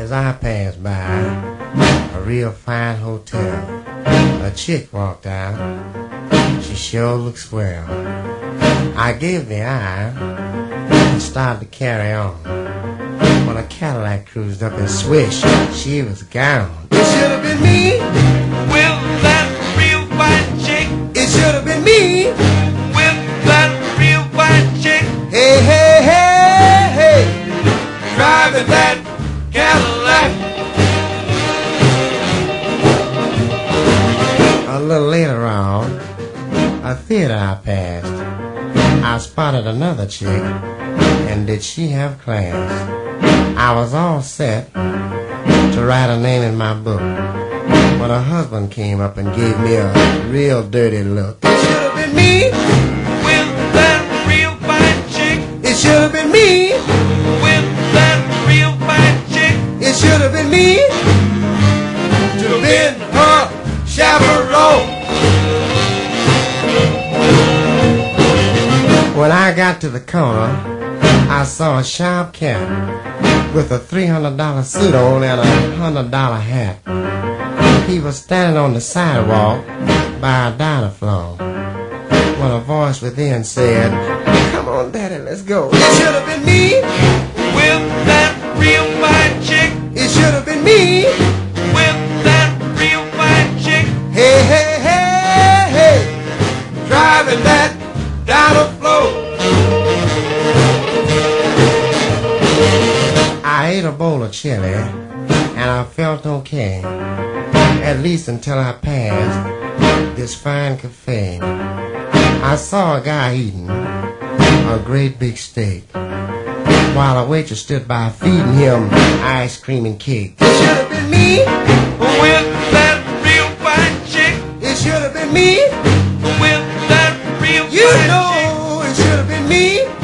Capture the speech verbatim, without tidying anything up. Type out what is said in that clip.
As I passed by a real fine hotel, a chick walked out. She sure looked swell. I gave the eye and started to carry on. When a Cadillac cruised up and swished, she was gone. It should have been me with that real fine chick. It should have been me with that real fine chick. Hey, hey, hey, hey, driving that Cadillac. A little later on, a theater I passed, I spotted another chick, and did she have class. I was all set to write her name in my book when her husband came up and gave me a real dirty look. It should have been me with that real fine chick. It should have been me with that real fine chick. It should have been me to have been her chaperone. When I got to the corner, I saw a sharp cat with a three hundred dollar suit on and a one hundred dollar hat. He was standing on the sidewalk by a diner floor when a voice within said, "Come on, Daddy, let's go." It should have been me with that real fine chick. It should have been me with that real fine chick. Hey, hey, hey, hey, driving that diner floor. I ate a bowl of chili and I felt okay, at least until I passed this fine cafe. I saw a guy eating a great big steak while a waitress stood by feeding him ice cream and cake. It should have been me with that real fine chick. It should have been me with that real you fine know chick. It should have been me